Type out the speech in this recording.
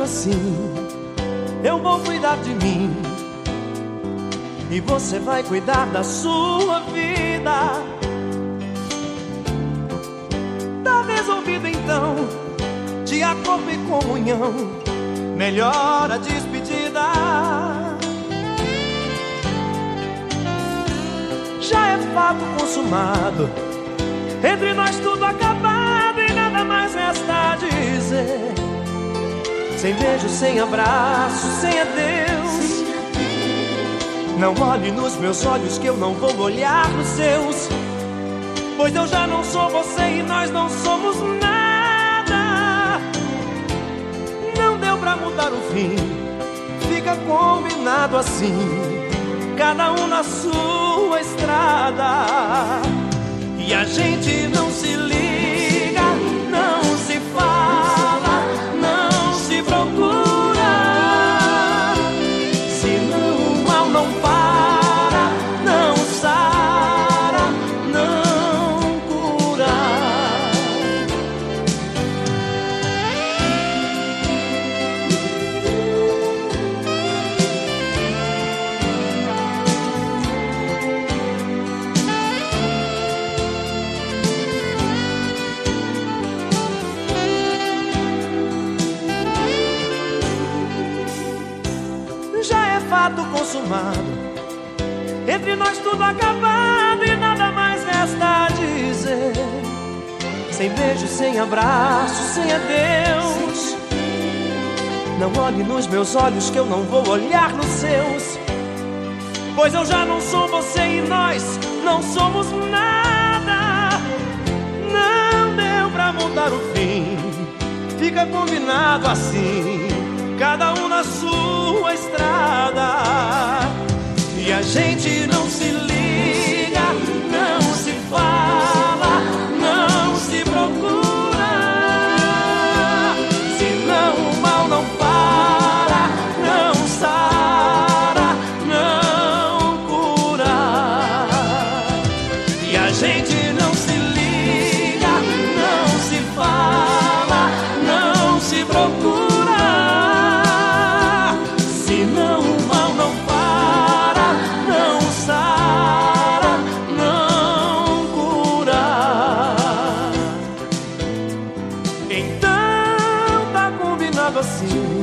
assim, eu vou cuidar de mim e você vai cuidar da sua vida. Tá resolvido então, de acordo e comunhão, melhor a despedida. Já é fato consumado, entre nós tudo acabado e nada mais resta a dizer. Sem beijo, sem abraço, sem adeus. Não olhe nos meus olhos que eu não vou olhar nos seus, pois eu já não sou você e nós não somos nada. Não deu pra mudar o fim, fica combinado assim, cada um na sua estrada. E a gente não se liga, não se fala, não se procura. Senão o mal não para, não sara, não cura. Já é fato consumado, entre nós tudo acabado e nada mais resta a dizer. Sem beijo, sem abraço, sem adeus. Não olhe nos meus olhos que eu não vou olhar nos seus, pois eu já não sou você e nós não somos nada. Não deu pra mudar o fim, fica combinado assim, cada um na sua estrada. E a gente não se liga, não se fala, não se procura. Senão o mal não para, não sara, não cura. E a gente não se liga, não se fala, não se procura. Então tá combinado assim,